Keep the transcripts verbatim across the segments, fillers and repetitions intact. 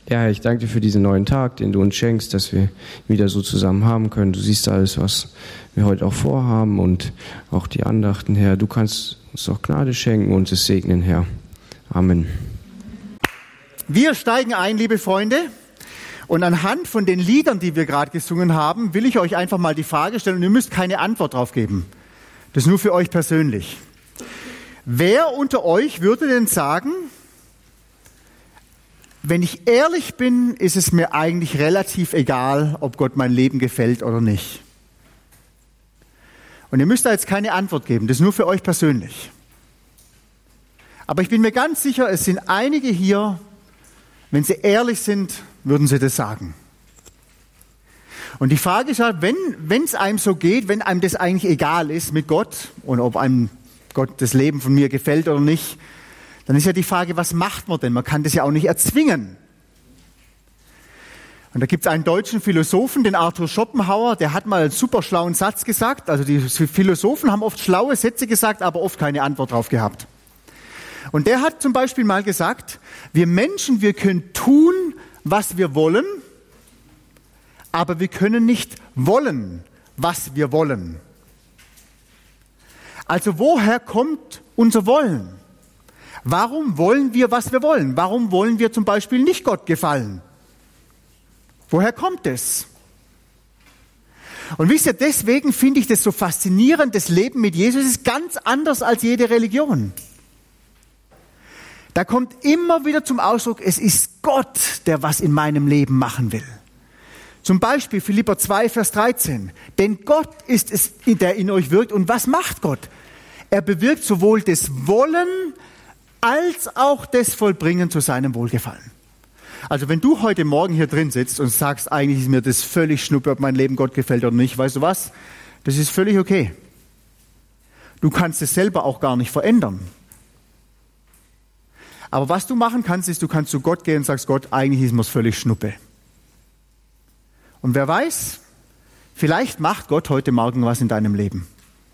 Ja, Herr, ich danke dir für diesen neuen Tag, den du uns schenkst, dass wir wieder so zusammen haben können. Du siehst alles, was wir heute auch vorhaben und auch die Andachten, Herr. Du kannst uns auch Gnade schenken und es segnen, Herr. Amen. Wir steigen ein, liebe Freunde. Und anhand von den Liedern, die wir gerade gesungen haben, will ich euch einfach mal die Frage stellen und ihr müsst keine Antwort drauf geben. Das ist nur für euch persönlich. Wer unter euch würde denn sagen, wenn ich ehrlich bin, ist es mir eigentlich relativ egal, ob Gott mein Leben gefällt oder nicht. Und ihr müsst da jetzt keine Antwort geben, das ist nur für euch persönlich. Aber ich bin mir ganz sicher, es sind einige hier, wenn sie ehrlich sind, würden sie das sagen. Und die Frage ist halt, wenn wenn es einem so geht, wenn einem das eigentlich egal ist mit Gott und ob einem Gott das Leben von mir gefällt oder nicht, dann ist ja die Frage, was macht man denn? Man kann das ja auch nicht erzwingen. Und da gibt es einen deutschen Philosophen, den Arthur Schopenhauer, der hat mal einen super schlauen Satz gesagt. Also die Philosophen haben oft schlaue Sätze gesagt, aber oft keine Antwort drauf gehabt. Und der hat zum Beispiel mal gesagt, wir Menschen, wir können tun, was wir wollen, aber wir können nicht wollen, was wir wollen. Also woher kommt unser Wollen? Warum wollen wir, was wir wollen? Warum wollen wir zum Beispiel nicht Gott gefallen? Woher kommt es? Und wisst ihr, deswegen finde ich das so faszinierend, das Leben mit Jesus ist ganz anders als jede Religion. Da kommt immer wieder zum Ausdruck, es ist Gott, der was in meinem Leben machen will. Zum Beispiel Philipper zwei, Vers dreizehn. Denn Gott ist es, der in euch wirkt. Und was macht Gott? Er bewirkt sowohl das Wollen als auch das Vollbringen zu seinem Wohlgefallen. Also wenn du heute Morgen hier drin sitzt und sagst, eigentlich ist mir das völlig schnuppe, ob mein Leben Gott gefällt oder nicht, weißt du was? Das ist völlig okay. Du kannst es selber auch gar nicht verändern. Aber was du machen kannst, ist, du kannst zu Gott gehen und sagst, Gott, eigentlich ist mir's völlig schnuppe. Und wer weiß, vielleicht macht Gott heute Morgen was in deinem Leben.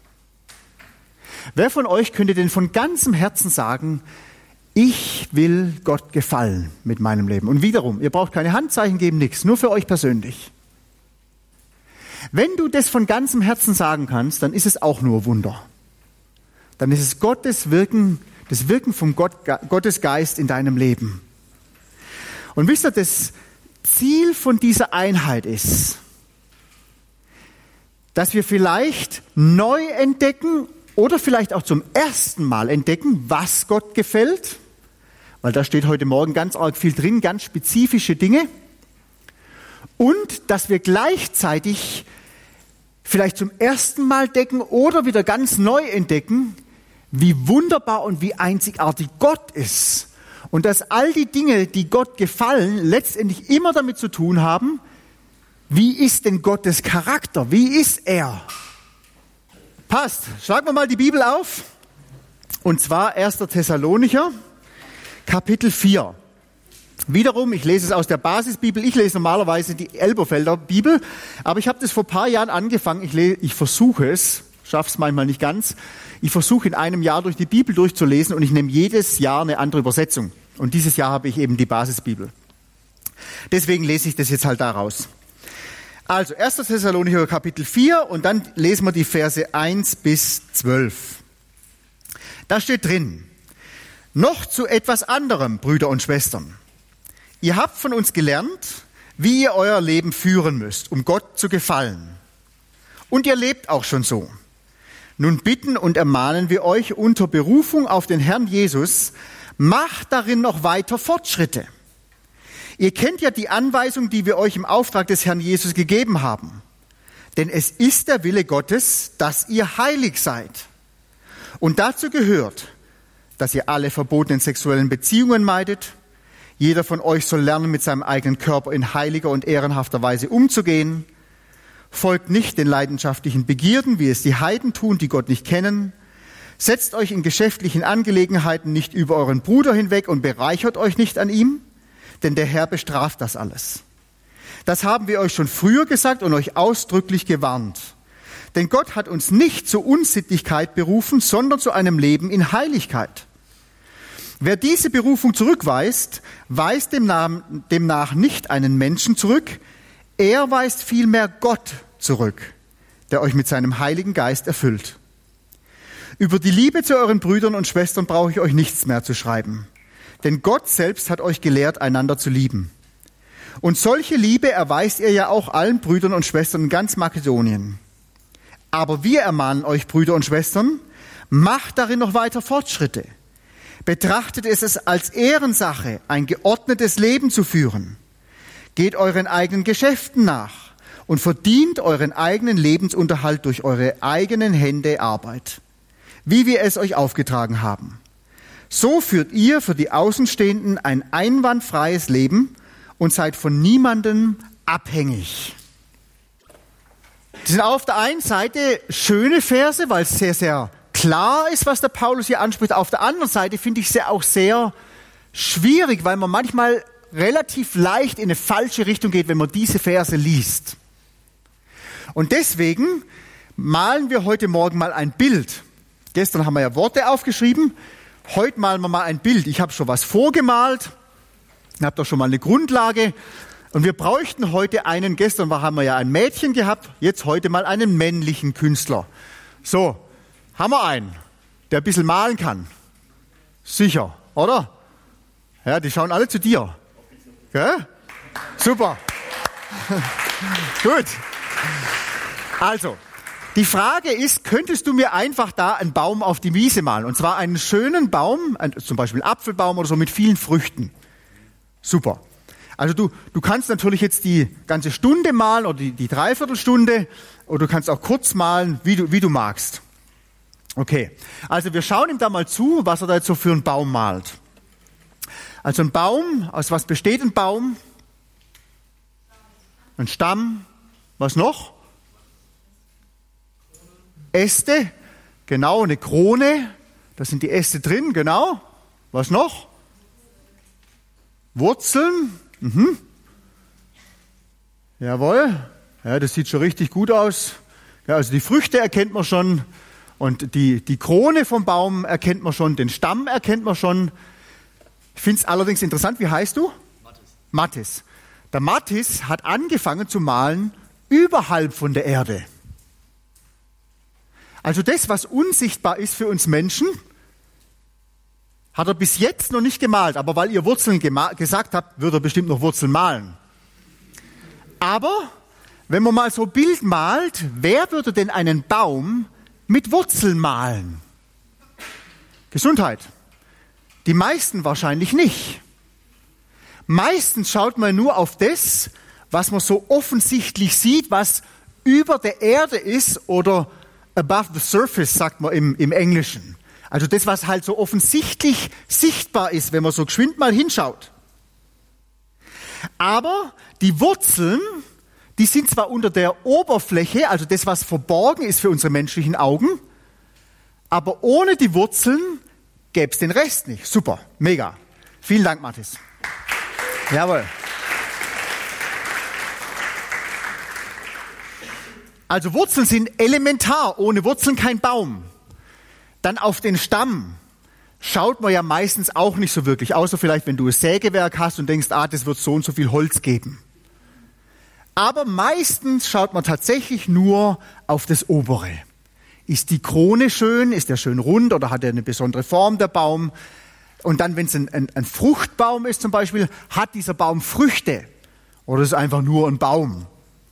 Wer von euch könnte denn von ganzem Herzen sagen, ich will Gott gefallen mit meinem Leben? Und wiederum, ihr braucht keine Handzeichen geben, nichts, nur für euch persönlich. Wenn du das von ganzem Herzen sagen kannst, dann ist es auch nur Wunder. Dann ist es Gottes Wirken, das Wirken vom Gott, Gottes Geist in deinem Leben. Und wisst ihr, das Ziel von dieser Einheit ist, dass wir vielleicht neu entdecken oder vielleicht auch zum ersten Mal entdecken, was Gott gefällt, weil da steht heute Morgen ganz arg viel drin, ganz spezifische Dinge. Und dass wir gleichzeitig vielleicht zum ersten Mal entdecken oder wieder ganz neu entdecken, wie wunderbar und wie einzigartig Gott ist. Und dass all die Dinge, die Gott gefallen, letztendlich immer damit zu tun haben, wie ist denn Gottes Charakter? Wie ist er? Passt. Schlagen wir mal die Bibel auf. Und zwar erster Thessalonicher, Kapitel vier. Wiederum, ich lese es aus der Basisbibel. Ich lese normalerweise die Elberfelder Bibel. Aber ich habe das vor ein paar Jahren angefangen. Ich, lese, ich versuche es, schaffe es manchmal nicht ganz. Ich versuche in einem Jahr durch die Bibel durchzulesen und ich nehme jedes Jahr eine andere Übersetzung. Und dieses Jahr habe ich eben die Basisbibel. Deswegen lese ich das jetzt halt daraus. Also, erster Thessalonicher Kapitel vier und dann lesen wir die Verse eins bis zwölf. Da steht drin, noch zu etwas anderem, Brüder und Schwestern. Ihr habt von uns gelernt, wie ihr euer Leben führen müsst, um Gott zu gefallen. Und ihr lebt auch schon so. Nun bitten und ermahnen wir euch unter Berufung auf den Herrn Jesus, macht darin noch weiter Fortschritte. Ihr kennt ja die Anweisung, die wir euch im Auftrag des Herrn Jesus gegeben haben. Denn es ist der Wille Gottes, dass ihr heilig seid. Und dazu gehört, dass ihr alle verbotenen sexuellen Beziehungen meidet. Jeder von euch soll lernen, mit seinem eigenen Körper in heiliger und ehrenhafter Weise umzugehen. Folgt nicht den leidenschaftlichen Begierden, wie es die Heiden tun, die Gott nicht kennen. Setzt euch in geschäftlichen Angelegenheiten nicht über euren Bruder hinweg und bereichert euch nicht an ihm, denn der Herr bestraft das alles. Das haben wir euch schon früher gesagt und euch ausdrücklich gewarnt. Denn Gott hat uns nicht zur Unsittlichkeit berufen, sondern zu einem Leben in Heiligkeit. Wer diese Berufung zurückweist, weist demnach nicht einen Menschen zurück, er weist vielmehr Gott zurück, der euch mit seinem Heiligen Geist erfüllt. Über die Liebe zu euren Brüdern und Schwestern brauche ich euch nichts mehr zu schreiben, denn Gott selbst hat euch gelehrt, einander zu lieben. Und solche Liebe erweist ihr ja auch allen Brüdern und Schwestern in ganz Makedonien. Aber wir ermahnen euch, Brüder und Schwestern, macht darin noch weiter Fortschritte. Betrachtet es als Ehrensache, ein geordnetes Leben zu führen. Geht euren eigenen Geschäften nach und verdient euren eigenen Lebensunterhalt durch eure eigenen Hände Arbeit, wie wir es euch aufgetragen haben. So führt ihr für die Außenstehenden ein einwandfreies Leben und seid von niemandem abhängig. Das sind auf der einen Seite schöne Verse, weil es sehr, sehr klar ist, was der Paulus hier anspricht. Auf der anderen Seite finde ich es auch sehr schwierig, weil man manchmal relativ leicht in eine falsche Richtung geht, wenn man diese Verse liest. Und deswegen malen wir heute Morgen mal ein Bild. Gestern haben wir ja Worte aufgeschrieben. Heute malen wir mal ein Bild. Ich habe schon was vorgemalt. Ihr habt doch schon mal eine Grundlage. Und wir bräuchten heute einen, gestern haben wir ja ein Mädchen gehabt, jetzt heute mal einen männlichen Künstler. So, haben wir einen, der ein bisschen malen kann. Sicher, oder? Ja, die schauen alle zu dir. Gell? Super. Gut. Also, die Frage ist, könntest du mir einfach da einen Baum auf die Wiese malen? Und zwar einen schönen Baum, zum Beispiel einen Apfelbaum oder so mit vielen Früchten. Super. Also du, du kannst natürlich jetzt die ganze Stunde malen oder die, die Dreiviertelstunde oder du kannst auch kurz malen, wie du, wie du magst. Okay, also wir schauen ihm da mal zu, was er da jetzt so für einen Baum malt. Also ein Baum, aus was besteht ein Baum? Ein Stamm, was noch? Äste, genau, eine Krone, da sind die Äste drin, genau. Was noch? Wurzeln, mhm. Jawohl, ja, das sieht schon richtig gut aus. Ja, also die Früchte erkennt man schon und die, die Krone vom Baum erkennt man schon, den Stamm erkennt man schon. Ich finde es allerdings interessant, wie heißt du? Mathis. Mathis. Der Mathis hat angefangen zu malen überhalb von der Erde. Also das, was unsichtbar ist für uns Menschen, hat er bis jetzt noch nicht gemalt. Aber weil ihr Wurzeln gema- gesagt habt, wird er bestimmt noch Wurzeln malen. Aber wenn man mal so ein Bild malt, wer würde denn einen Baum mit Wurzeln malen? Gesundheit. Die meisten wahrscheinlich nicht. Meistens schaut man nur auf das, was man so offensichtlich sieht, was über der Erde ist oder above the surface, sagt man im, im Englischen. Also das, was halt so offensichtlich sichtbar ist, wenn man so geschwind mal hinschaut. Aber die Wurzeln, die sind zwar unter der Oberfläche, also das, was verborgen ist für unsere menschlichen Augen, aber ohne die Wurzeln gäbe es den Rest nicht. Super, mega. Vielen Dank, Mathis. Jawohl. Also Wurzeln sind elementar, ohne Wurzeln kein Baum. Dann auf den Stamm schaut man ja meistens auch nicht so wirklich, außer vielleicht, wenn du ein Sägewerk hast und denkst, ah, das wird so und so viel Holz geben. Aber meistens schaut man tatsächlich nur auf das Obere. Ist die Krone schön, ist der schön rund oder hat er eine besondere Form, der Baum? Und dann, wenn es ein, ein, ein Fruchtbaum ist zum Beispiel, hat dieser Baum Früchte oder ist einfach nur ein Baum?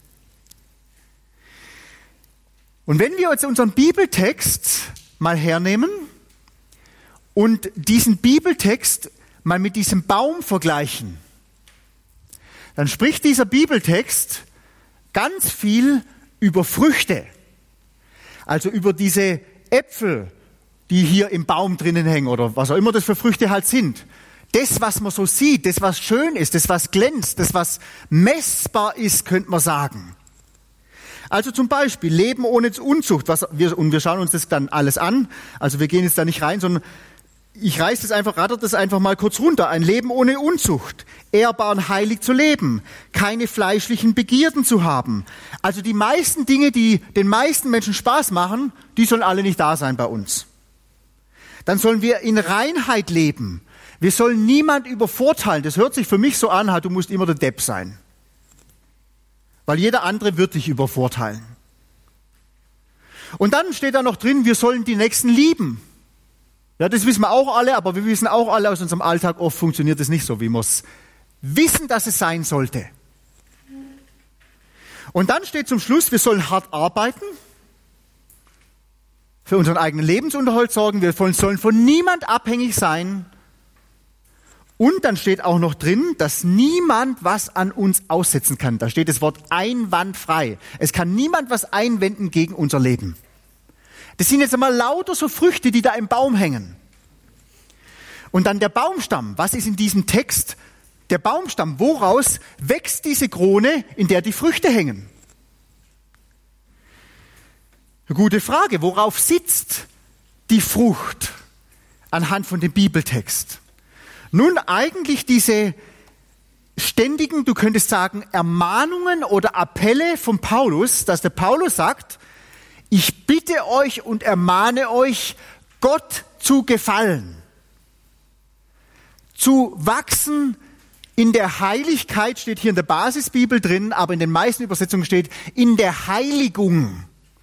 Und wenn wir jetzt unseren Bibeltext mal hernehmen und diesen Bibeltext mal mit diesem Baum vergleichen, dann spricht dieser Bibeltext ganz viel über Früchte. Also über diese Äpfel, die hier im Baum drinnen hängen oder was auch immer das für Früchte halt sind. Das, was man so sieht, das, was schön ist, das, was glänzt, das, was messbar ist, könnte man sagen. Also zum Beispiel Leben ohne Unzucht. Was wir, und wir schauen uns das dann alles an. Also wir gehen jetzt da nicht rein, sondern ich reiße das einfach, ratter das einfach mal kurz runter. Ein Leben ohne Unzucht. Ehrbar und heilig zu leben. Keine fleischlichen Begierden zu haben. Also die meisten Dinge, die den meisten Menschen Spaß machen, die sollen alle nicht da sein bei uns. Dann sollen wir in Reinheit leben. Wir sollen niemand übervorteilen. Das hört sich für mich so an, du musst immer der Depp sein. Weil jeder andere wird dich übervorteilen. Und dann steht da noch drin, wir sollen die Nächsten lieben. Ja, das wissen wir auch alle, aber wir wissen auch alle aus unserem Alltag, oft funktioniert es nicht so, wie wir es wissen, dass es sein sollte. Und dann steht zum Schluss, wir sollen hart arbeiten, für unseren eigenen Lebensunterhalt sorgen, wir sollen von niemand abhängig sein. Und dann steht auch noch drin, dass niemand was an uns aussetzen kann. Da steht das Wort einwandfrei. Es kann niemand was einwenden gegen unser Leben. Das sind jetzt einmal lauter so Früchte, die da im Baum hängen. Und dann der Baumstamm. Was ist in diesem Text der Baumstamm? Woraus wächst diese Krone, in der die Früchte hängen? Eine gute Frage. Worauf sitzt die Frucht anhand von dem Bibeltext? Nun, eigentlich diese ständigen, du könntest sagen, Ermahnungen oder Appelle von Paulus, dass der Paulus sagt, ich bitte euch und ermahne euch, Gott zu gefallen, zu wachsen in der Heiligkeit, steht hier in der Basisbibel drin, aber in den meisten Übersetzungen steht, in der Heiligung.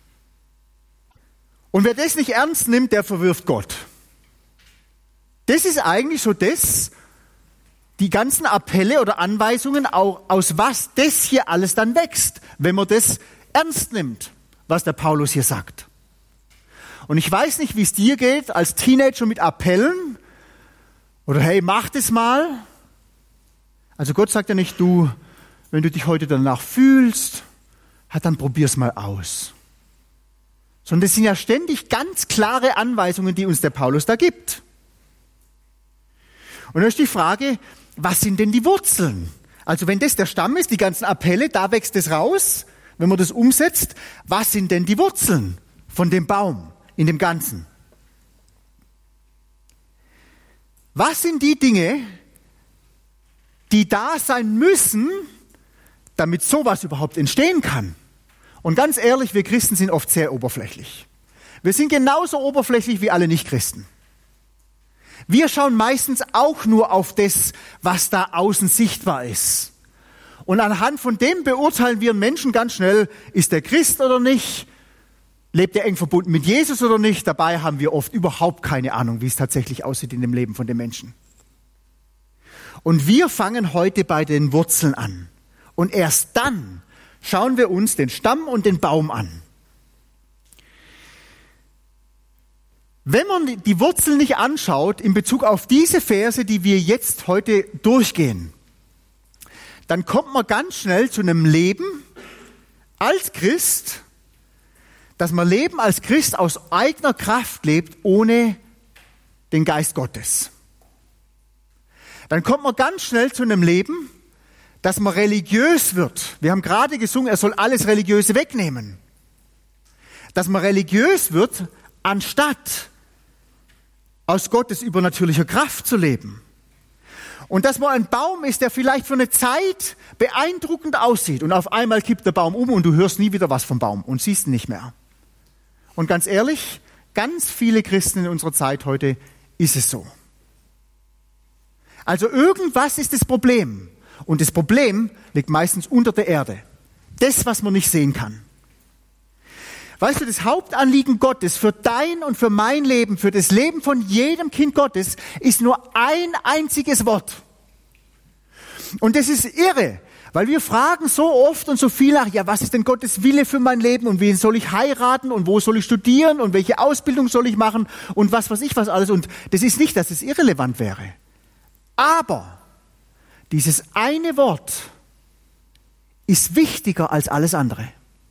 Und wer das nicht ernst nimmt, der verwirft Gott. Das ist eigentlich so das, die ganzen Appelle oder Anweisungen, aus was das hier alles dann wächst, wenn man das ernst nimmt, was der Paulus hier sagt. Und ich weiß nicht, wie es dir geht, als Teenager mit Appellen, oder hey, mach das mal. Also Gott sagt ja nicht, du, wenn du dich heute danach fühlst, dann probier's mal aus. Sondern das sind ja ständig ganz klare Anweisungen, die uns der Paulus da gibt. Und dann ist die Frage, was sind denn die Wurzeln? Also wenn das der Stamm ist, die ganzen Appelle, da wächst es raus. Wenn man das umsetzt, was sind denn die Wurzeln von dem Baum in dem Ganzen? Was sind die Dinge, die da sein müssen, damit sowas überhaupt entstehen kann? Und ganz ehrlich, wir Christen sind oft sehr oberflächlich. Wir sind genauso oberflächlich wie alle Nichtchristen. Wir schauen meistens auch nur auf das, was da außen sichtbar ist. Und anhand von dem beurteilen wir einen Menschen ganz schnell, ist der Christ oder nicht, lebt er eng verbunden mit Jesus oder nicht. Dabei haben wir oft überhaupt keine Ahnung, wie es tatsächlich aussieht in dem Leben von dem Menschen. Und wir fangen heute bei den Wurzeln an. Und erst dann schauen wir uns den Stamm und den Baum an. Wenn man die Wurzeln nicht anschaut in Bezug auf diese Verse, die wir jetzt heute durchgehen, dann kommt man ganz schnell zu einem Leben als Christ, dass man Leben als Christ aus eigener Kraft lebt, ohne den Geist Gottes. Dann kommt man ganz schnell zu einem Leben, dass man religiös wird. Wir haben gerade gesungen, er soll alles Religiöse wegnehmen. Dass man religiös wird, anstatt aus Gottes übernatürlicher Kraft zu leben. Und dass man ein Baum ist, der vielleicht für eine Zeit beeindruckend aussieht und auf einmal kippt der Baum um und du hörst nie wieder was vom Baum und siehst ihn nicht mehr. Und ganz ehrlich, ganz viele Christen in unserer Zeit heute ist es so. Also irgendwas ist das Problem. Und das Problem liegt meistens unter der Erde. Das, was man nicht sehen kann. Weißt du, das Hauptanliegen Gottes für dein und für mein Leben, für das Leben von jedem Kind Gottes, ist nur ein einziges Wort. Und das ist irre, weil wir fragen so oft und so viel nach, ja, was ist denn Gottes Wille für mein Leben und wen soll ich heiraten und wo soll ich studieren und welche Ausbildung soll ich machen und was weiß ich was alles. Und das ist nicht, dass es irrelevant wäre. Aber dieses eine Wort ist wichtiger als alles andere.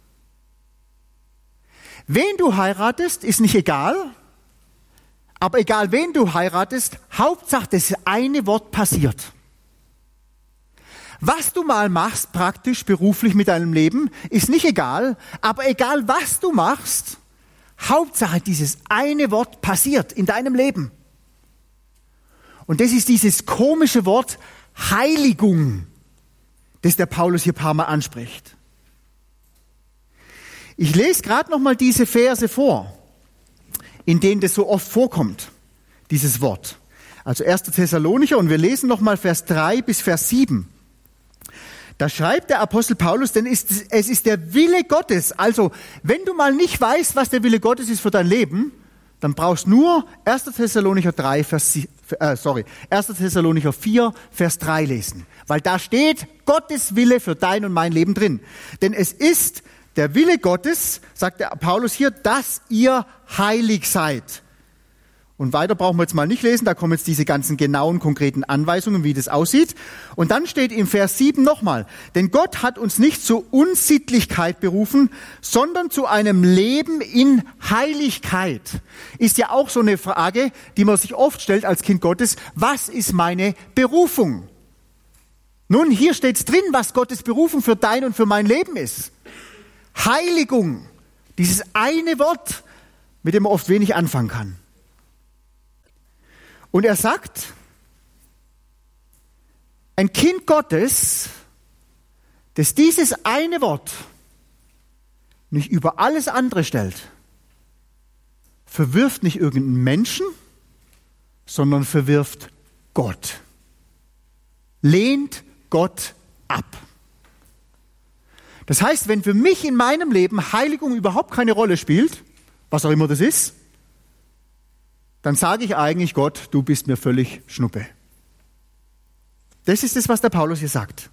Wen du heiratest, ist nicht egal, aber egal wen du heiratest, Hauptsache das eine Wort passiert. Was du mal machst, praktisch, beruflich mit deinem Leben, ist nicht egal, aber egal was du machst, Hauptsache dieses eine Wort passiert in deinem Leben. Und das ist dieses komische Wort Heiligung, das der Paulus hier ein paar Mal anspricht. Ich lese gerade noch mal diese Verse vor, in denen das so oft vorkommt, dieses Wort. Also erster Thessalonicher, und wir lesen nochmal Vers drei bis Vers sieben. Da schreibt der Apostel Paulus, denn es ist der Wille Gottes. Also, wenn du mal nicht weißt, was der Wille Gottes ist für dein Leben, dann brauchst du nur erster Thessalonicher drei, Vers, äh, sorry, erster Thessalonicher vier, Vers drei lesen. Weil da steht Gottes Wille für dein und mein Leben drin. Denn es ist der Wille Gottes, sagt der Paulus hier, dass ihr heilig seid. Und weiter brauchen wir jetzt mal nicht lesen, da kommen jetzt diese ganzen genauen, konkreten Anweisungen, wie das aussieht. Und dann steht im Vers sieben nochmal, denn Gott hat uns nicht zur Unsittlichkeit berufen, sondern zu einem Leben in Heiligkeit. Ist ja auch so eine Frage, die man sich oft stellt als Kind Gottes, was ist meine Berufung? Nun, hier steht's drin, was Gottes Berufung für dein und für mein Leben ist. Heiligung, dieses eine Wort, mit dem man oft wenig anfangen kann. Und er sagt, ein Kind Gottes, das dieses eine Wort nicht über alles andere stellt, verwirft nicht irgendeinen Menschen, sondern verwirft Gott. Lehnt Gott ab. Das heißt, wenn für mich in meinem Leben Heiligung überhaupt keine Rolle spielt, was auch immer das ist, dann sage ich eigentlich Gott, du bist mir völlig Schnuppe. Das ist es, was der Paulus hier sagt.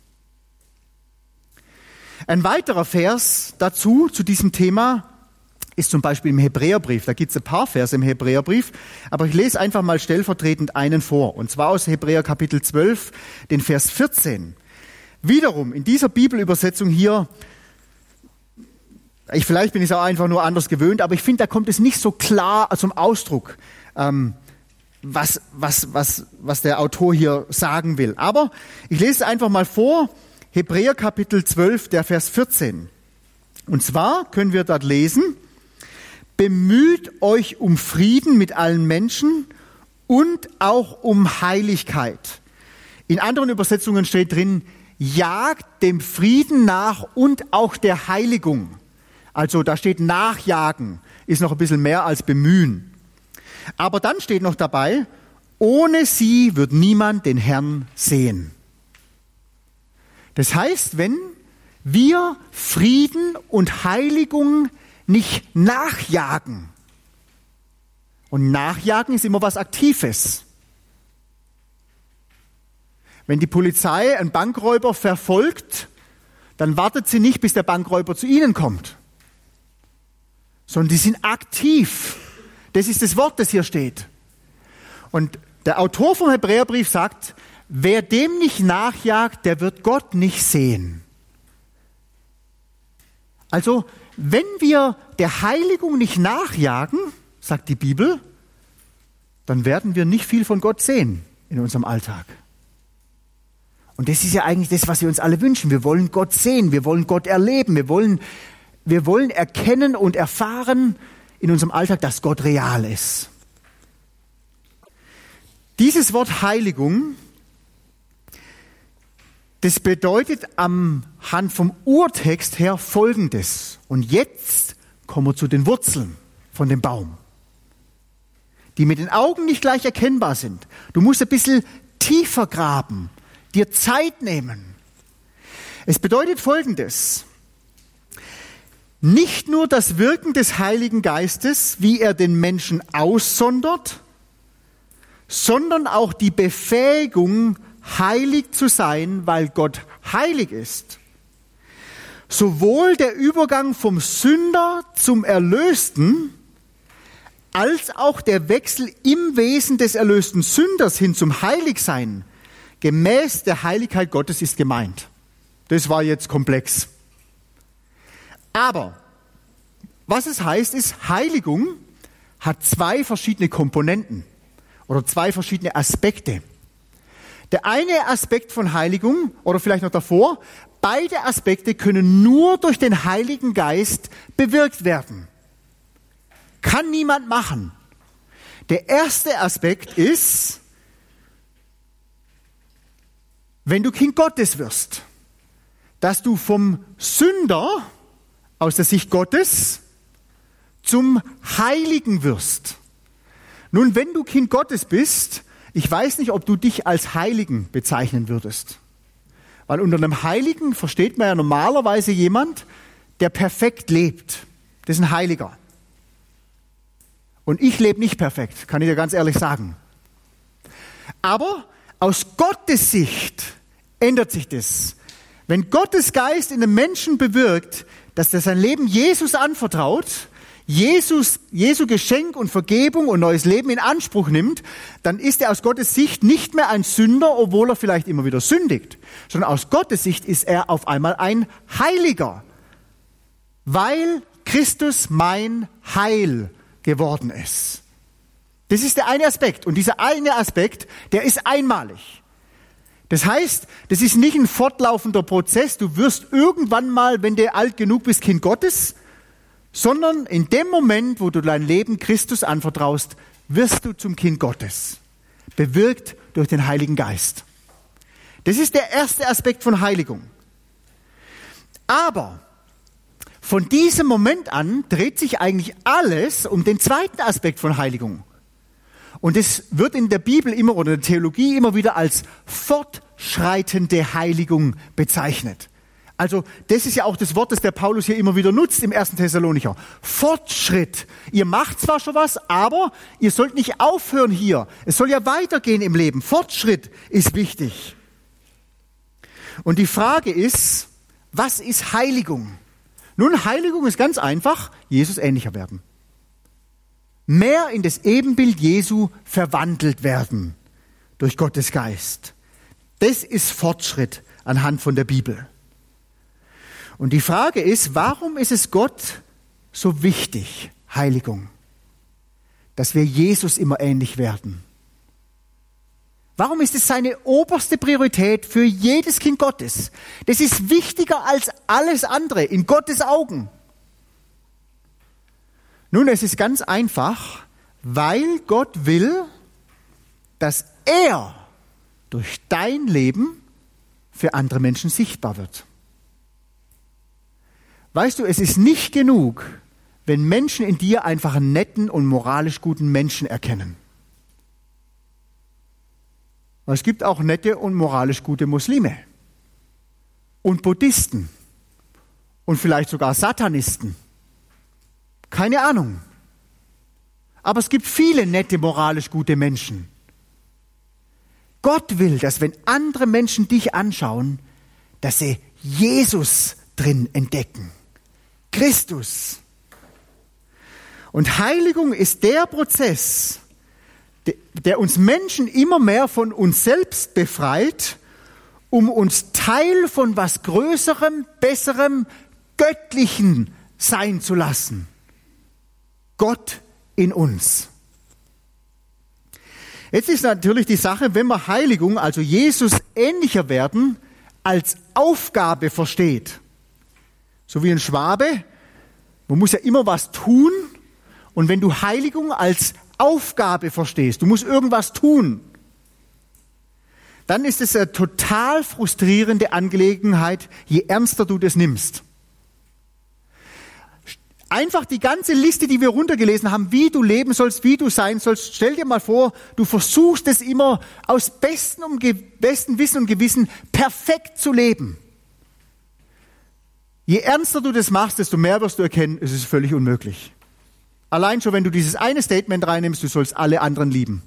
Ein weiterer Vers dazu, zu diesem Thema, ist zum Beispiel im Hebräerbrief. Da gibt es ein paar Verse im Hebräerbrief, aber ich lese einfach mal stellvertretend einen vor. Und zwar aus Hebräer Kapitel zwölf, den Vers vierzehn. Wiederum, in dieser Bibelübersetzung hier, Ich, vielleicht bin ich es auch einfach nur anders gewöhnt, aber ich finde, da kommt es nicht so klar zum Ausdruck, ähm, was, was, was, was der Autor hier sagen will. Aber ich lese es einfach mal vor, Hebräer Kapitel zwölf, der Vers vierzehn. Und zwar können wir dort lesen, bemüht euch um Frieden mit allen Menschen und auch um Heiligkeit. In anderen Übersetzungen steht drin, jagt dem Frieden nach und auch der Heiligung. Also da steht nachjagen, ist noch ein bisschen mehr als bemühen. Aber dann steht noch dabei, ohne sie wird niemand den Herrn sehen. Das heißt, wenn wir Frieden und Heiligung nicht nachjagen, und nachjagen ist immer was Aktives. Wenn die Polizei einen Bankräuber verfolgt, dann wartet sie nicht, bis der Bankräuber zu ihnen kommt. Sondern die sind aktiv. Das ist das Wort, das hier steht. Und der Autor vom Hebräerbrief sagt, wer dem nicht nachjagt, der wird Gott nicht sehen. Also, wenn wir der Heiligung nicht nachjagen, sagt die Bibel, dann werden wir nicht viel von Gott sehen in unserem Alltag. Und das ist ja eigentlich das, was wir uns alle wünschen. Wir wollen Gott sehen, wir wollen Gott erleben, wir wollen Wir wollen erkennen und erfahren in unserem Alltag, dass Gott real ist. Dieses Wort Heiligung, das bedeutet am Hand vom Urtext her Folgendes. Und jetzt kommen wir zu den Wurzeln von dem Baum, die mit den Augen nicht gleich erkennbar sind. Du musst ein bisschen tiefer graben, dir Zeit nehmen. Es bedeutet Folgendes. Nicht nur das Wirken des Heiligen Geistes, wie er den Menschen aussondert, sondern auch die Befähigung, heilig zu sein, weil Gott heilig ist. Sowohl der Übergang vom Sünder zum Erlösten, als auch der Wechsel im Wesen des erlösten Sünders hin zum Heiligsein, gemäß der Heiligkeit Gottes ist gemeint. Das war jetzt komplex. Aber was es heißt, ist, Heiligung hat zwei verschiedene Komponenten oder zwei verschiedene Aspekte. Der eine Aspekt von Heiligung, oder vielleicht noch davor, beide Aspekte können nur durch den Heiligen Geist bewirkt werden. Kann niemand machen. Der erste Aspekt ist, wenn du Kind Gottes wirst, dass du vom Sünder aus der Sicht Gottes zum Heiligen wirst. Nun, wenn du Kind Gottes bist, ich weiß nicht, ob du dich als Heiligen bezeichnen würdest. Weil unter einem Heiligen versteht man ja normalerweise jemand, der perfekt lebt. Das ist ein Heiliger. Und ich lebe nicht perfekt, kann ich dir ganz ehrlich sagen. Aber aus Gottes Sicht ändert sich das. Wenn Gottes Geist in einem Menschen bewirkt, dass er sein Leben Jesus anvertraut, Jesus, Jesu Geschenk und Vergebung und neues Leben in Anspruch nimmt, dann ist er aus Gottes Sicht nicht mehr ein Sünder, obwohl er vielleicht immer wieder sündigt, sondern aus Gottes Sicht ist er auf einmal ein Heiliger, weil Christus mein Heil geworden ist. Das ist der eine Aspekt. Und dieser eine Aspekt, der ist einmalig. Das heißt, das ist nicht ein fortlaufender Prozess. Du wirst irgendwann mal, wenn du alt genug bist, Kind Gottes, sondern in dem Moment, wo du dein Leben Christus anvertraust, wirst du zum Kind Gottes, bewirkt durch den Heiligen Geist. Das ist der erste Aspekt von Heiligung. Aber von diesem Moment an dreht sich eigentlich alles um den zweiten Aspekt von Heiligung. Und es wird in der Bibel immer oder in der Theologie immer wieder als fortschreitende Heiligung bezeichnet. Also das ist ja auch das Wort, das der Paulus hier immer wieder nutzt im ersten Thessalonicher. Fortschritt. Ihr macht zwar schon was, aber ihr sollt nicht aufhören hier. Es soll ja weitergehen im Leben. Fortschritt ist wichtig. Und die Frage ist, was ist Heiligung? Nun, Heiligung ist ganz einfach, Jesus ähnlicher werden. Mehr in das Ebenbild Jesu verwandelt werden durch Gottes Geist. Das ist Fortschritt anhand von der Bibel. Und die Frage ist, warum ist es Gott so wichtig, Heiligung, dass wir Jesus immer ähnlich werden? Warum ist es seine oberste Priorität für jedes Kind Gottes? Das ist wichtiger als alles andere in Gottes Augen. Nun, es ist ganz einfach, weil Gott will, dass er durch dein Leben für andere Menschen sichtbar wird. Weißt du, es ist nicht genug, wenn Menschen in dir einfach einen netten und moralisch guten Menschen erkennen. Weil es gibt auch nette und moralisch gute Muslime und Buddhisten und vielleicht sogar Satanisten. Keine Ahnung. Aber es gibt viele nette, moralisch gute Menschen. Gott will, dass wenn andere Menschen dich anschauen, dass sie Jesus drin entdecken. Christus. Und Heiligung ist der Prozess, der uns Menschen immer mehr von uns selbst befreit, um uns Teil von was Größerem, Besserem, Göttlichen sein zu lassen. Gott in uns. Jetzt ist natürlich die Sache, wenn man Heiligung, also Jesus ähnlicher werden, als Aufgabe versteht. So wie ein Schwabe, man muss ja immer was tun. Und wenn du Heiligung als Aufgabe verstehst, du musst irgendwas tun, dann ist es eine total frustrierende Angelegenheit, je ernster du das nimmst. Einfach die ganze Liste, die wir runtergelesen haben, wie du leben sollst, wie du sein sollst. Stell dir mal vor, du versuchst es immer aus bestem, und ge- bestem Wissen und Gewissen perfekt zu leben. Je ernster du das machst, desto mehr wirst du erkennen, es ist völlig unmöglich. Allein schon, wenn du dieses eine Statement reinnimmst, du sollst alle anderen lieben.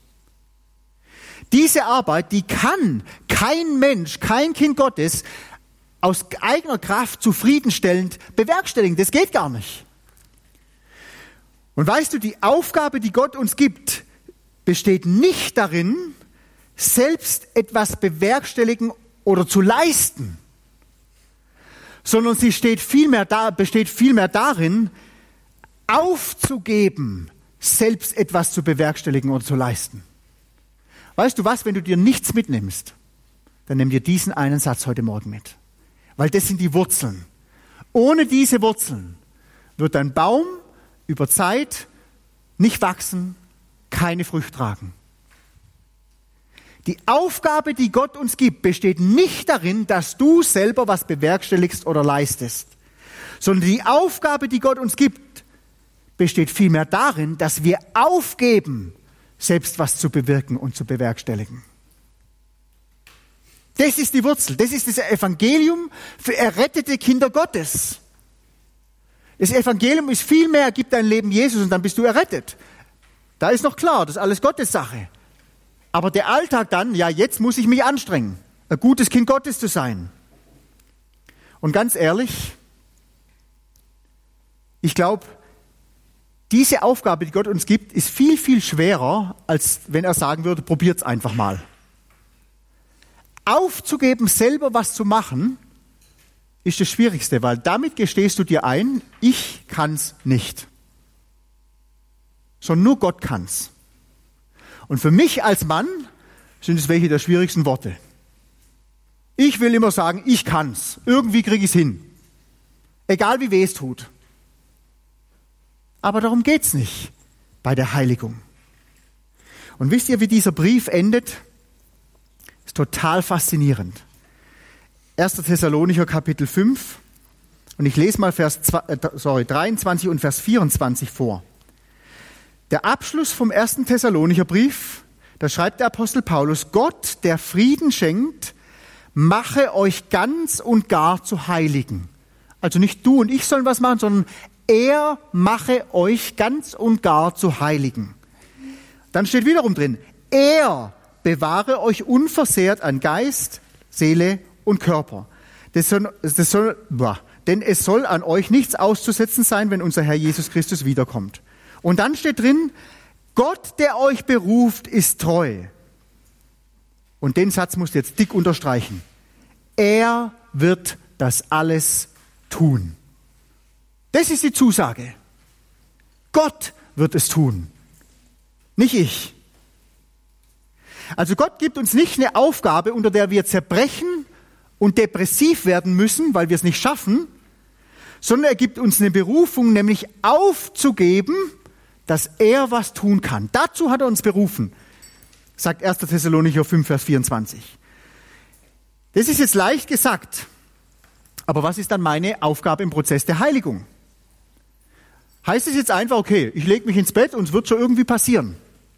Diese Arbeit, die kann kein Mensch, kein Kind Gottes aus eigener Kraft zufriedenstellend bewerkstelligen. Das geht gar nicht. Und weißt du, die Aufgabe, die Gott uns gibt, besteht nicht darin, selbst etwas bewerkstelligen oder zu leisten, sondern sie steht vielmehr da, besteht vielmehr darin, aufzugeben, selbst etwas zu bewerkstelligen oder zu leisten. Weißt du was, wenn du dir nichts mitnimmst, dann nimm dir diesen einen Satz heute Morgen mit. Weil das sind die Wurzeln. Ohne diese Wurzeln wird dein Baum über Zeit nicht wachsen, keine Früchte tragen. Die Aufgabe, die Gott uns gibt, besteht nicht darin, dass du selber was bewerkstelligst oder leistest, sondern die Aufgabe, die Gott uns gibt, besteht vielmehr darin, dass wir aufgeben, selbst was zu bewirken und zu bewerkstelligen. Das ist die Wurzel, das ist das Evangelium für errettete Kinder Gottes. Das Evangelium ist viel mehr, gib dein Leben Jesus und dann bist du errettet. Da ist noch klar, das ist alles Gottes Sache. Aber der Alltag dann, ja, jetzt muss ich mich anstrengen, ein gutes Kind Gottes zu sein. Und ganz ehrlich, ich glaube, diese Aufgabe, die Gott uns gibt, ist viel, viel schwerer, als wenn er sagen würde, probiert's einfach mal. Aufzugeben, selber was zu machen, ist das Schwierigste, weil damit gestehst du dir ein, ich kann's nicht. Sondern nur Gott kann's. Und für mich als Mann sind es welche der schwierigsten Worte. Ich will immer sagen, ich kann's. Irgendwie kriege ich's hin. Egal wie weh es tut. Aber darum geht's nicht bei der Heiligung. Und wisst ihr, wie dieser Brief endet? Ist total faszinierend. erster Thessalonicher Kapitel fünf. Und ich lese mal Vers sorry, dreiundzwanzig und Vers vierundzwanzig vor. Der Abschluss vom ersten Thessalonicher Brief, da schreibt der Apostel Paulus, Gott, der Frieden schenkt, mache euch ganz und gar zu Heiligen. Also nicht du und ich sollen was machen, sondern er mache euch ganz und gar zu Heiligen. Dann steht wiederum drin, er bewahre euch unversehrt an Geist, Seele und Körper. Das soll, das soll, boah, denn es soll an euch nichts auszusetzen sein, wenn unser Herr Jesus Christus wiederkommt. Und dann steht drin, Gott, der euch beruft, ist treu. Und den Satz musst du jetzt dick unterstreichen. Er wird das alles tun. Das ist die Zusage. Gott wird es tun, nicht ich. Also Gott gibt uns nicht eine Aufgabe, unter der wir zerbrechen und depressiv werden müssen, weil wir es nicht schaffen, sondern er gibt uns eine Berufung, nämlich aufzugeben, dass er was tun kann. Dazu hat er uns berufen, sagt erster Thessalonicher fünf, Vers vierundzwanzig. Das ist jetzt leicht gesagt, aber was ist dann meine Aufgabe im Prozess der Heiligung? Heißt es jetzt einfach, okay, ich lege mich ins Bett und es wird schon irgendwie passieren?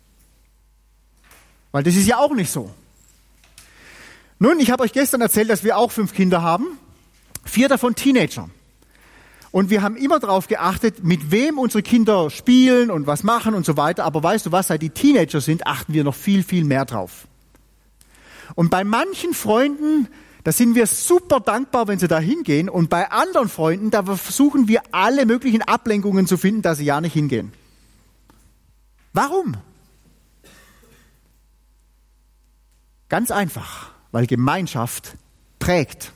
Weil das ist ja auch nicht so. Nun, ich habe euch gestern erzählt, dass wir auch fünf Kinder haben, vier davon Teenager. Und wir haben immer darauf geachtet, mit wem unsere Kinder spielen und was machen und so weiter. Aber weißt du was, seit die Teenager sind, achten wir noch viel, viel mehr drauf. Und bei manchen Freunden, da sind wir super dankbar, wenn sie da hingehen. Und bei anderen Freunden, da versuchen wir alle möglichen Ablenkungen zu finden, dass sie ja nicht hingehen. Warum? Ganz einfach, weil Gemeinschaft prägt.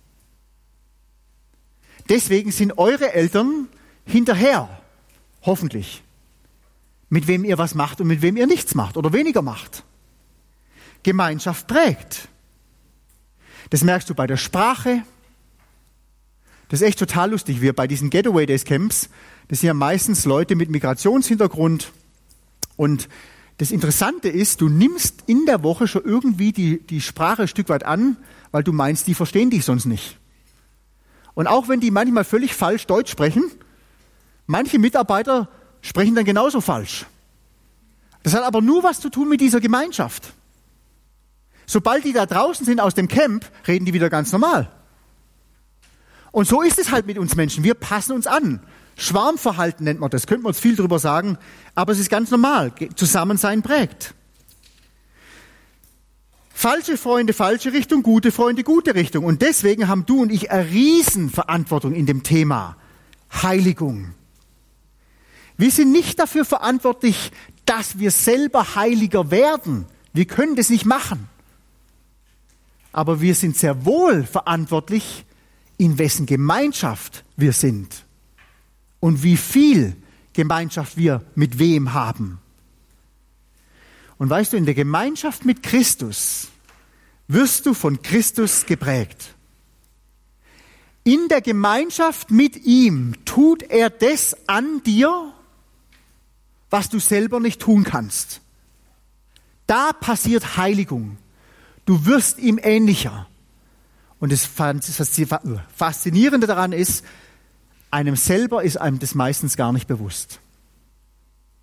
Deswegen sind eure Eltern hinterher, hoffentlich, mit wem ihr was macht und mit wem ihr nichts macht oder weniger macht. Gemeinschaft prägt. Das merkst du bei der Sprache. Das ist echt total lustig. Wir bei diesen Getaway Days Camps, das sind ja meistens Leute mit Migrationshintergrund. Und das Interessante ist, du nimmst in der Woche schon irgendwie die, die Sprache ein Stück weit an, weil du meinst, die verstehen dich sonst nicht. Und auch wenn die manchmal völlig falsch Deutsch sprechen, manche Mitarbeiter sprechen dann genauso falsch. Das hat aber nur was zu tun mit dieser Gemeinschaft. Sobald die da draußen sind aus dem Camp, reden die wieder ganz normal. Und so ist es halt mit uns Menschen. Wir passen uns an. Schwarmverhalten nennt man das. Könnte man uns viel drüber sagen, aber es ist ganz normal. Zusammensein prägt. Falsche Freunde, falsche Richtung, gute Freunde, gute Richtung. Und deswegen haben du und ich eine Riesenverantwortung in dem Thema Heiligung. Wir sind nicht dafür verantwortlich, dass wir selber heiliger werden. Wir können das nicht machen. Aber wir sind sehr wohl verantwortlich, in wessen Gemeinschaft wir sind. Und wie viel Gemeinschaft wir mit wem haben. Und weißt du, in der Gemeinschaft mit Christus wirst du von Christus geprägt. In der Gemeinschaft mit ihm tut er das an dir, was du selber nicht tun kannst. Da passiert Heiligung. Du wirst ihm ähnlicher. Und das Faszinierende daran ist, einem selber ist einem das meistens gar nicht bewusst.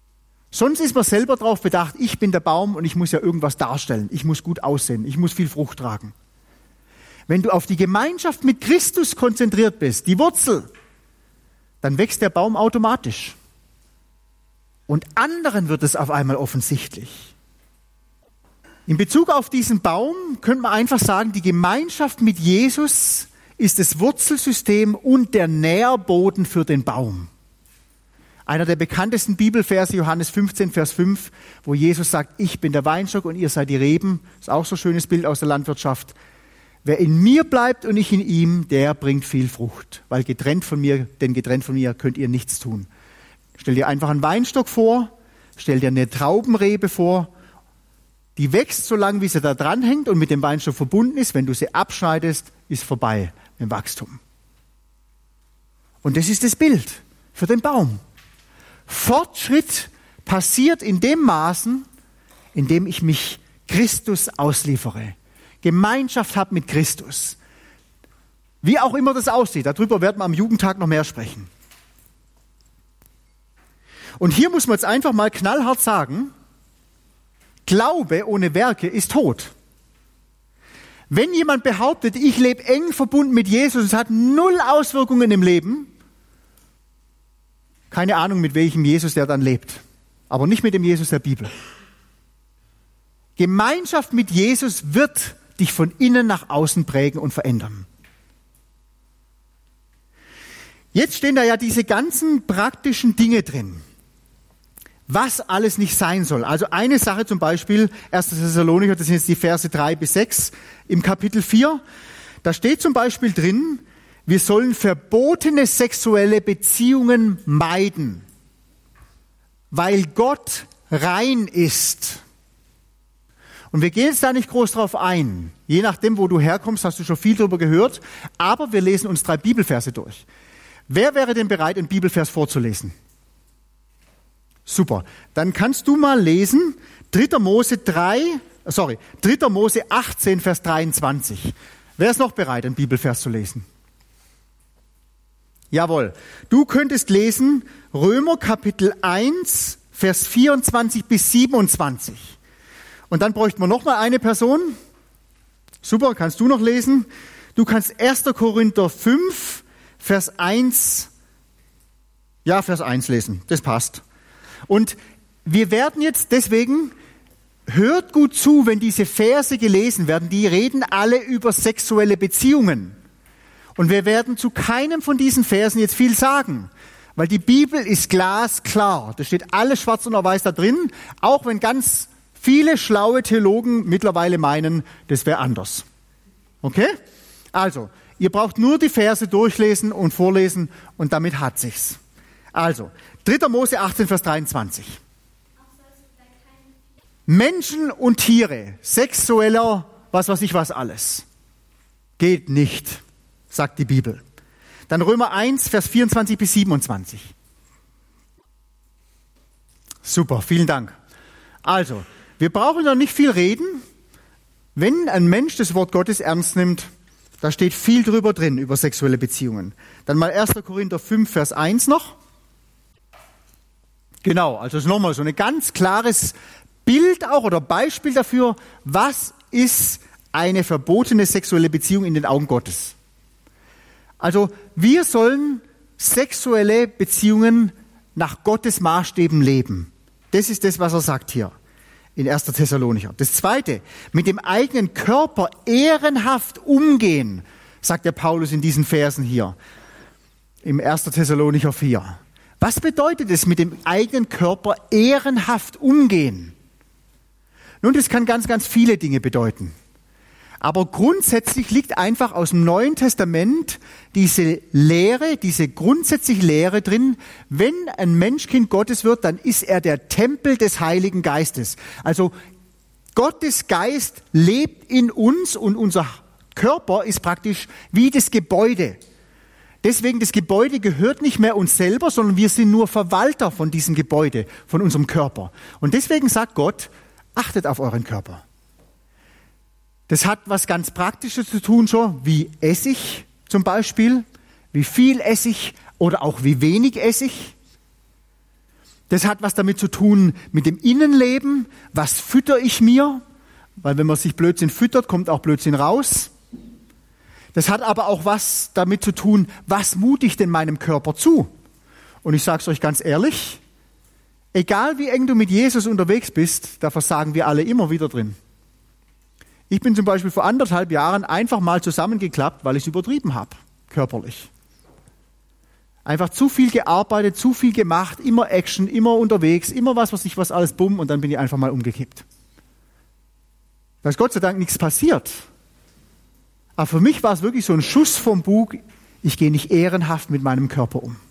Sonst ist man selber darauf bedacht, ich bin der Baum und ich muss ja irgendwas darstellen. Ich muss gut aussehen, ich muss viel Frucht tragen. Wenn du auf die Gemeinschaft mit Christus konzentriert bist, die Wurzel, dann wächst der Baum automatisch. Und anderen wird es auf einmal offensichtlich. In Bezug auf diesen Baum könnte man einfach sagen, die Gemeinschaft mit Jesus ist das Wurzelsystem und der Nährboden für den Baum. Einer der bekanntesten Bibelverse, Johannes fünfzehn, Vers fünf, wo Jesus sagt, ich bin der Weinstock und ihr seid die Reben. Das ist auch so ein schönes Bild aus der Landwirtschaft. Wer in mir bleibt und ich in ihm, der bringt viel Frucht. Weil getrennt von mir, denn getrennt von mir könnt ihr nichts tun. Stell dir einfach einen Weinstock vor, stell dir eine Traubenrebe vor, die wächst so lange, wie sie da dran hängt und mit dem Weinstock verbunden ist. Wenn du sie abschneidest, ist vorbei mit dem Wachstum. Und das ist das Bild für den Baum. Fortschritt passiert in dem Maßen, in dem ich mich Christus ausliefere. Gemeinschaft habe mit Christus. Wie auch immer das aussieht, darüber werden wir am Jugendtag noch mehr sprechen. Und hier muss man jetzt einfach mal knallhart sagen, Glaube ohne Werke ist tot. Wenn jemand behauptet, ich lebe eng verbunden mit Jesus, es hat null Auswirkungen im Leben, keine Ahnung, mit welchem Jesus der dann lebt, aber nicht mit dem Jesus der Bibel. Gemeinschaft mit Jesus wird dich von innen nach außen prägen und verändern. Jetzt stehen da ja diese ganzen praktischen Dinge drin, was alles nicht sein soll. Also eine Sache zum Beispiel, erster Thessalonicher, das sind jetzt die Verse drei bis sechs im Kapitel vier, da steht zum Beispiel drin, wir sollen verbotene sexuelle Beziehungen meiden, weil Gott rein ist. Und wir gehen jetzt da nicht groß drauf ein. Je nachdem, wo du herkommst, hast du schon viel darüber gehört. Aber wir lesen uns drei Bibelverse durch. Wer wäre denn bereit, einen Bibelvers vorzulesen? Super. Dann kannst du mal lesen, dritter Mose drei, sorry, dritter Mose achtzehn, Vers dreiundzwanzig. Wer ist noch bereit, einen Bibelvers zu lesen? Jawohl. Du könntest lesen Römer Kapitel eins, Vers vierundzwanzig bis siebenundzwanzig. Und dann bräuchten wir noch mal eine Person. Super, kannst du noch lesen? Du kannst erster Korinther fünf, Vers eins, ja, Vers eins lesen. Das passt. Und wir werden jetzt deswegen, hört gut zu, wenn diese Verse gelesen werden, die reden alle über sexuelle Beziehungen. Und wir werden zu keinem von diesen Versen jetzt viel sagen, weil die Bibel ist glasklar. Da steht alles schwarz und weiß da drin, auch wenn ganz viele schlaue Theologen mittlerweile meinen, das wäre anders. Okay? Also, ihr braucht nur die Verse durchlesen und vorlesen und damit hat sich's. Also, dritter Mose achtzehn, Vers dreiundzwanzig. Menschen und Tiere, sexueller, was weiß ich was alles, geht nicht, sagt die Bibel. Dann Römer eins, Vers vierundzwanzig bis siebenundzwanzig. Super, vielen Dank. Also, wir brauchen noch nicht viel reden. Wenn ein Mensch das Wort Gottes ernst nimmt, da steht viel drüber drin, über sexuelle Beziehungen. Dann mal erster Korinther fünf, Vers eins noch. Genau, also ist nochmal so ein ganz klares Bild auch oder Beispiel dafür, was ist eine verbotene sexuelle Beziehung in den Augen Gottes. Also wir sollen sexuelle Beziehungen nach Gottes Maßstäben leben. Das ist das, was er sagt hier in erster Thessalonicher. Das Zweite, mit dem eigenen Körper ehrenhaft umgehen, sagt der Paulus in diesen Versen hier im erster Thessalonicher vier. Was bedeutet es, mit dem eigenen Körper ehrenhaft umgehen? Nun, das kann ganz, ganz viele Dinge bedeuten. Aber grundsätzlich liegt einfach aus dem Neuen Testament diese Lehre, diese grundsätzliche Lehre drin, wenn ein Mensch Kind Gottes wird, dann ist er der Tempel des Heiligen Geistes. Also Gottes Geist lebt in uns und unser Körper ist praktisch wie das Gebäude. Deswegen, das Gebäude gehört nicht mehr uns selber, sondern wir sind nur Verwalter von diesem Gebäude, von unserem Körper. Und deswegen sagt Gott, achtet auf euren Körper. Das hat was ganz Praktisches zu tun schon, wie Essig zum Beispiel, wie viel Essig oder auch wie wenig Essig. Das hat was damit zu tun mit dem Innenleben. Was fütter ich mir? Weil wenn man sich Blödsinn füttert, kommt auch Blödsinn raus. Das hat aber auch was damit zu tun, was mute ich denn meinem Körper zu? Und ich sage es euch ganz ehrlich, egal wie eng du mit Jesus unterwegs bist, da versagen wir alle immer wieder drin. Ich bin zum Beispiel vor anderthalb Jahren einfach mal zusammengeklappt, weil ich es übertrieben habe, körperlich. Einfach zu viel gearbeitet, zu viel gemacht, immer Action, immer unterwegs, immer was, was ich was alles bumm und dann bin ich einfach mal umgekippt. Da ist Gott sei Dank nichts passiert. Aber für mich war es wirklich so ein Schuss vom Bug, ich gehe nicht ehrenhaft mit meinem Körper um.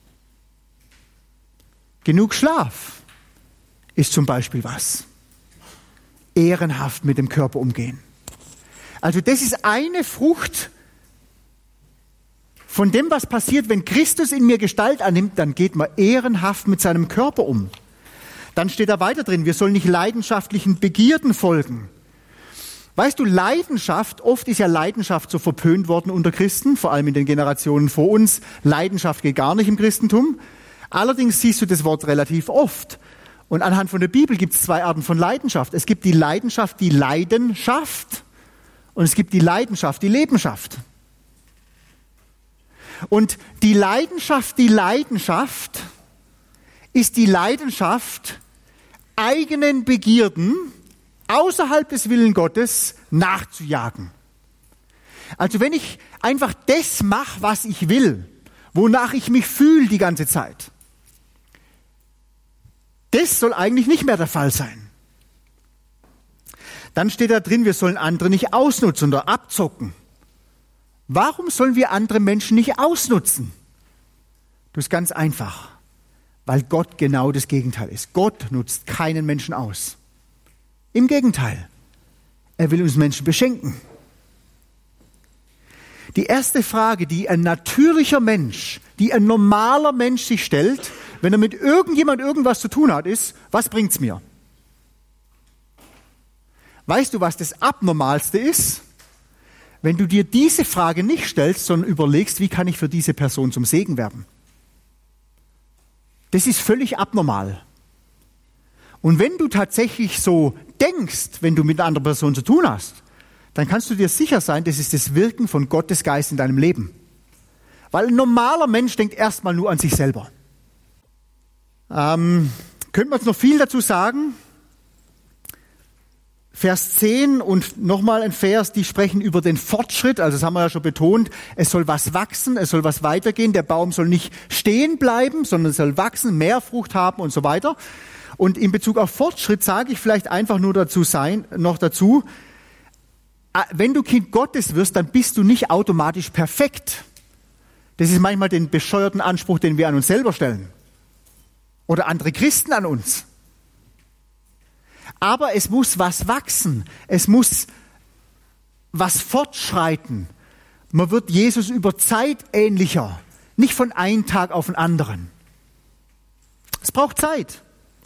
Genug Schlaf ist zum Beispiel was. Ehrenhaft mit dem Körper umgehen. Also das ist eine Frucht von dem, was passiert, wenn Christus in mir Gestalt annimmt, dann geht man ehrenhaft mit seinem Körper um. Dann steht da weiter drin, wir sollen nicht leidenschaftlichen Begierden folgen. Weißt du, Leidenschaft, oft ist ja Leidenschaft so verpönt worden unter Christen, vor allem in den Generationen vor uns. Leidenschaft geht gar nicht im Christentum. Allerdings siehst du das Wort relativ oft. Und anhand von der Bibel gibt es zwei Arten von Leidenschaft. Es gibt die Leidenschaft, die Leidenschaft und es gibt die Leidenschaft, die Lebenschaft. Und die Leidenschaft, die Leidenschaft ist die Leidenschaft, eigenen Begierden außerhalb des Willen Gottes nachzujagen. Also wenn ich einfach das mache, was ich will, wonach ich mich fühle die ganze Zeit, das soll eigentlich nicht mehr der Fall sein. Dann steht da drin, wir sollen andere nicht ausnutzen oder abzocken. Warum sollen wir andere Menschen nicht ausnutzen? Das ist ganz einfach, weil Gott genau das Gegenteil ist. Gott nutzt keinen Menschen aus. Im Gegenteil, er will uns Menschen beschenken. Die erste Frage, die ein natürlicher Mensch, die ein normaler Mensch sich stellt, wenn er mit irgendjemand irgendwas zu tun hat, ist, was bringt's mir? Weißt du, was das Abnormalste ist? Wenn du dir diese Frage nicht stellst, sondern überlegst, wie kann ich für diese Person zum Segen werden? Das ist völlig abnormal. Und wenn du tatsächlich so denkst, wenn du mit einer anderen Person zu tun hast, dann kannst du dir sicher sein, das ist das Wirken von Gottes Geist in deinem Leben. Weil ein normaler Mensch denkt erstmal nur an sich selber. Ähm, könnte man jetzt noch viel dazu sagen? Vers zehn und nochmal ein Vers, die sprechen über den Fortschritt, also das haben wir ja schon betont, es soll was wachsen, es soll was weitergehen, der Baum soll nicht stehen bleiben, sondern es soll wachsen, mehr Frucht haben und so weiter. Und in Bezug auf Fortschritt sage ich vielleicht einfach nur dazu sein, noch dazu, wenn du Kind Gottes wirst, dann bist du nicht automatisch perfekt. Das ist manchmal den bescheuerten Anspruch, den wir an uns selber stellen. Oder andere Christen an uns. Aber es muss was wachsen. Es muss was fortschreiten. Man wird Jesus über Zeit ähnlicher. Nicht von einem Tag auf den anderen. Es braucht Zeit.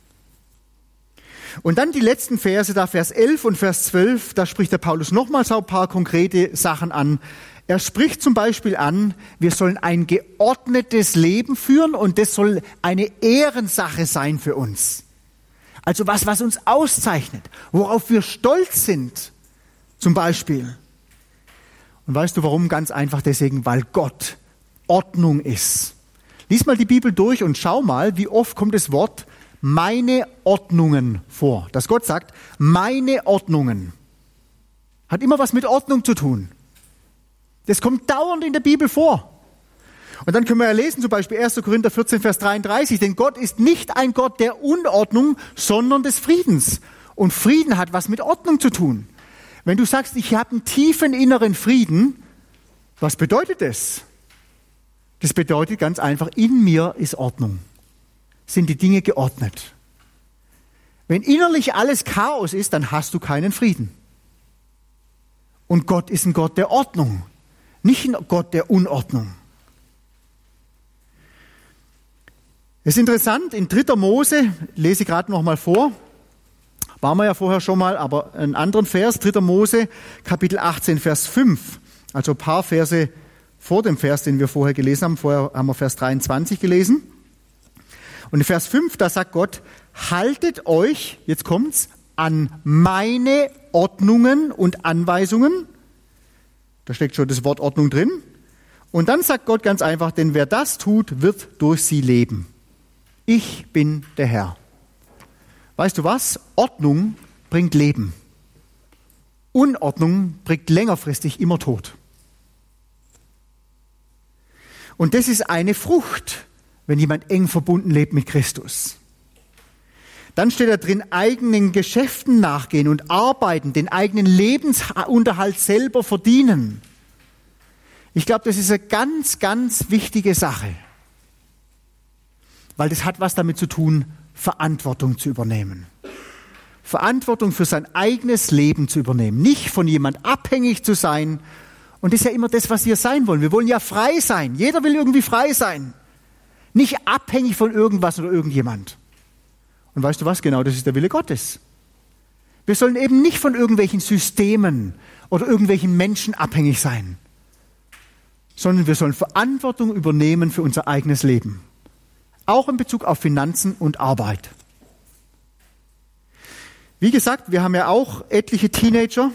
Und dann die letzten Verse, da Vers elf und Vers zwölf, da spricht der Paulus nochmals ein paar konkrete Sachen an. Er spricht zum Beispiel an, wir sollen ein geordnetes Leben führen und das soll eine Ehrensache sein für uns. Also was, was uns auszeichnet, worauf wir stolz sind, zum Beispiel. Und weißt du warum? Ganz einfach deswegen, weil Gott Ordnung ist. Lies mal die Bibel durch und schau mal, wie oft kommt das Wort meine Ordnungen vor. Dass Gott sagt, meine Ordnungen. Hat immer was mit Ordnung zu tun. Das kommt dauernd in der Bibel vor. Und dann können wir ja lesen, zum Beispiel erster Korinther vierzehn, Vers dreiunddreißig, denn Gott ist nicht ein Gott der Unordnung, sondern des Friedens. Und Frieden hat was mit Ordnung zu tun. Wenn du sagst, ich habe einen tiefen inneren Frieden, was bedeutet das? Das bedeutet ganz einfach, in mir ist Ordnung. Sind die Dinge geordnet. Wenn innerlich alles Chaos ist, dann hast du keinen Frieden. Und Gott ist ein Gott der Ordnung, nicht ein Gott der Unordnung. Es ist interessant, in dritter Mose, lese ich gerade noch mal vor, waren wir ja vorher schon mal, aber einen anderen Vers, dritter Mose, Kapitel achtzehn, Vers fünf, also ein paar Verse vor dem Vers, den wir vorher gelesen haben, vorher haben wir Vers dreiundzwanzig gelesen. Und in Vers fünf, da sagt Gott, haltet euch, jetzt kommt's, an meine Ordnungen und Anweisungen. Da steckt schon das Wort Ordnung drin. Und dann sagt Gott ganz einfach, denn wer das tut, wird durch sie leben. Ich bin der Herr. Weißt du was? Ordnung bringt Leben. Unordnung bringt längerfristig immer Tod. Und das ist eine Frucht, wenn jemand eng verbunden lebt mit Christus. Dann steht da drin, eigenen Geschäften nachgehen und arbeiten, den eigenen Lebensunterhalt selber verdienen. Ich glaube, das ist eine ganz, ganz wichtige Sache. Weil das hat was damit zu tun, Verantwortung zu übernehmen. Verantwortung für sein eigenes Leben zu übernehmen. Nicht von jemand abhängig zu sein. Und das ist ja immer das, was wir sein wollen. Wir wollen ja frei sein. Jeder will irgendwie frei sein. Nicht abhängig von irgendwas oder irgendjemand. Und weißt du was? Genau das ist der Wille Gottes. Wir sollen eben nicht von irgendwelchen Systemen oder irgendwelchen Menschen abhängig sein, sondern wir sollen Verantwortung übernehmen für unser eigenes Leben. Auch in Bezug auf Finanzen und Arbeit. Wie gesagt, wir haben ja auch etliche Teenager.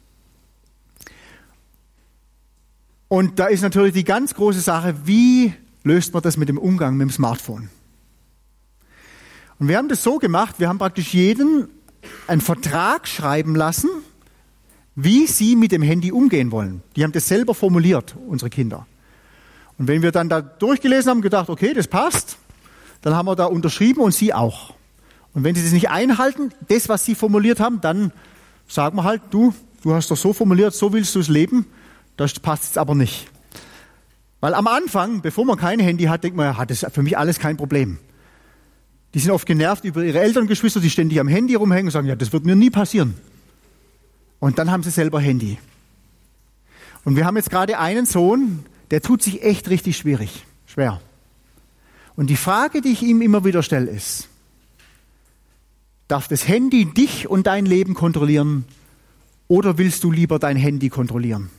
Und da ist natürlich die ganz große Sache, wie löst man das mit dem Umgang mit dem Smartphone? Und wir haben das so gemacht, wir haben praktisch jeden einen Vertrag schreiben lassen, wie sie mit dem Handy umgehen wollen. Die haben das selber formuliert, unsere Kinder. Und wenn wir dann da durchgelesen haben, gedacht, okay, das passt, dann haben wir da unterschrieben und sie auch. Und wenn sie das nicht einhalten, das, was sie formuliert haben, dann sagen wir halt, du, du hast doch so formuliert, so willst du es leben, das passt jetzt aber nicht. Weil am Anfang, bevor man kein Handy hat, denkt man, ja, das ist für mich alles kein Problem. Die sind oft genervt über ihre Elterngeschwister, die ständig am Handy rumhängen und sagen, ja, das wird mir nie passieren. Und dann haben sie selber Handy. Und wir haben jetzt gerade einen Sohn, der tut sich echt richtig schwierig, schwer. Und die Frage, die ich ihm immer wieder stelle, ist, darf das Handy dich und dein Leben kontrollieren oder willst du lieber dein Handy kontrollieren?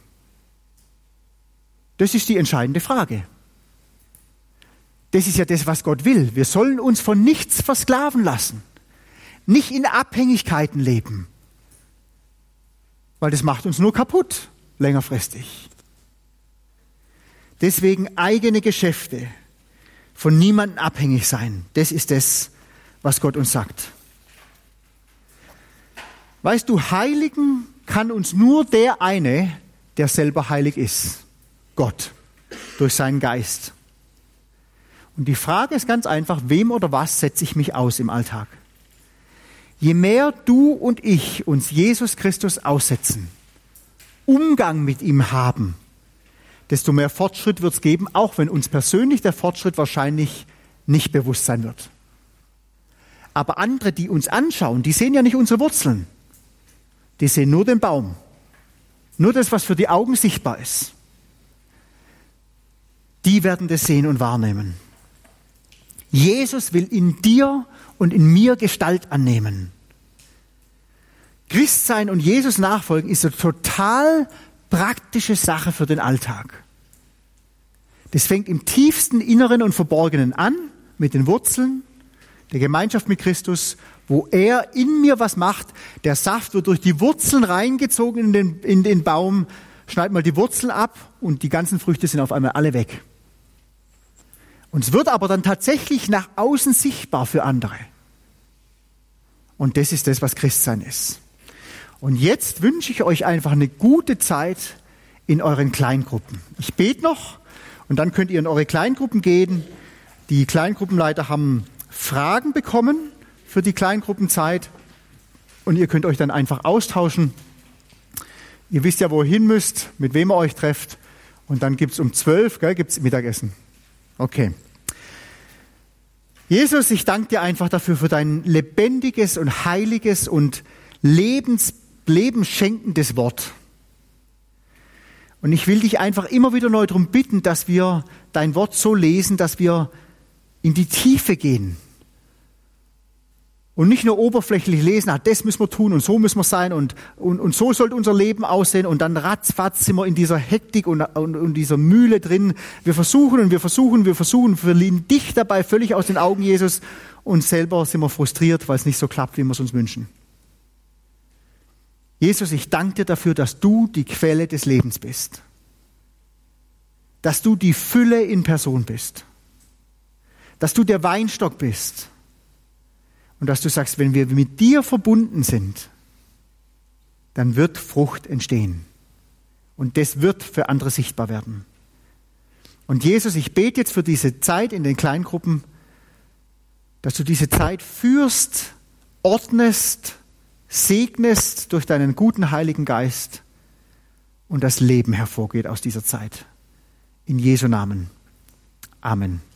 Das ist die entscheidende Frage. Das ist ja das, was Gott will. Wir sollen uns von nichts versklaven lassen. Nicht in Abhängigkeiten leben. Weil das macht uns nur kaputt, längerfristig. Deswegen eigene Geschäfte, von niemandem abhängig sein. Das ist das, was Gott uns sagt. Weißt du, heiligen kann uns nur der eine, der selber heilig ist. Gott. Durch seinen Geist. Und die Frage ist ganz einfach, wem oder was setze ich mich aus im Alltag? Je mehr du und ich uns Jesus Christus aussetzen, Umgang mit ihm haben, desto mehr Fortschritt wird es geben, auch wenn uns persönlich der Fortschritt wahrscheinlich nicht bewusst sein wird. Aber andere, die uns anschauen, die sehen ja nicht unsere Wurzeln. Die sehen nur den Baum. Nur das, was für die Augen sichtbar ist. Die werden das sehen und wahrnehmen. Jesus will in dir und in mir Gestalt annehmen. Christsein und Jesus nachfolgen ist eine total praktische Sache für den Alltag. Das fängt im tiefsten Inneren und Verborgenen an, mit den Wurzeln, der Gemeinschaft mit Christus, wo er in mir was macht. Der Saft wird durch die Wurzeln reingezogen in den, in den Baum, schneid mal die Wurzeln ab und die ganzen Früchte sind auf einmal alle weg. Und es wird aber dann tatsächlich nach außen sichtbar für andere. Und das ist das, was Christsein ist. Und jetzt wünsche ich euch einfach eine gute Zeit in euren Kleingruppen. Ich bete noch und dann könnt ihr in eure Kleingruppen gehen. Die Kleingruppenleiter haben Fragen bekommen für die Kleingruppenzeit und ihr könnt euch dann einfach austauschen. Ihr wisst ja, wo ihr hin müsst, mit wem ihr euch trefft und dann gibt es um zwölf, gell, gibt's Mittagessen. Okay. Jesus, ich danke dir einfach dafür für dein lebendiges und heiliges und lebens, lebensschenkendes Wort. Und ich will dich einfach immer wieder neu darum bitten, dass wir dein Wort so lesen, dass wir in die Tiefe gehen und nicht nur oberflächlich lesen, ah, das müssen wir tun und so müssen wir sein und, und, und so sollte unser Leben aussehen und dann ratzfatz sind wir in dieser Hektik und, und, und dieser Mühle drin. Wir versuchen und wir versuchen, wir versuchen, wir verlieren dich dabei völlig aus den Augen, Jesus, und selber sind wir frustriert, weil es nicht so klappt, wie wir es uns wünschen. Jesus, ich danke dir dafür, dass du die Quelle des Lebens bist. Dass du die Fülle in Person bist. Dass du der Weinstock bist. Und dass du sagst, wenn wir mit dir verbunden sind, dann wird Frucht entstehen. Und das wird für andere sichtbar werden. Und Jesus, ich bete jetzt für diese Zeit in den Kleingruppen, dass du diese Zeit führst, ordnest, segnest durch deinen guten Heiligen Geist und das Leben hervorgeht aus dieser Zeit. In Jesu Namen. Amen.